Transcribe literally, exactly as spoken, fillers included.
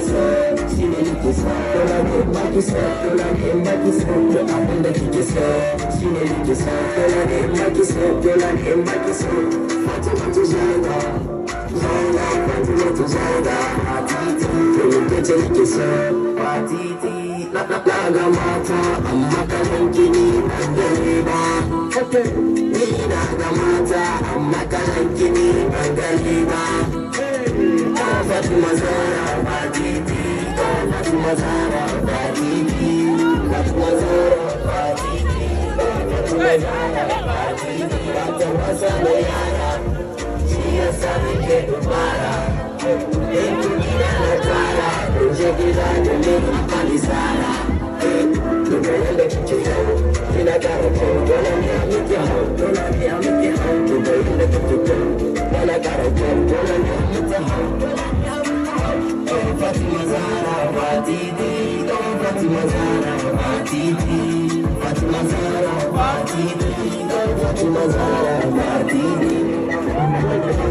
so shi ne nake so dole ne baki so dole ne baki so duk abin da kike so shi ne nake so dole ne baki so dole ne baki so Fatima to Zaida Zaida Fatima to Zaida Fatiti to nake ce nake so Fatiti na na na ga mata amma kalan gini ban gani ba ni na ga mata amma kalan gini ban gani ba Fatima Zahra Fatiti Fatima Zahra Fatiti Fatima Zahra Fatiti Fatima Zahra Fatiti Wata wasa da yara shi yasa nake dubara in gida na tara in je gida da ne amfani sara duka yadda kike yau ina kara kyau dole ne a miki hau dole ne a miki hau duka yadda kike kyau ina kara kyau dole ne a miki hau Fatima Zahra Fatiti Fatima Zahra Fatiti Fatima Zahra Fatiti Fatima Zahra Fatiti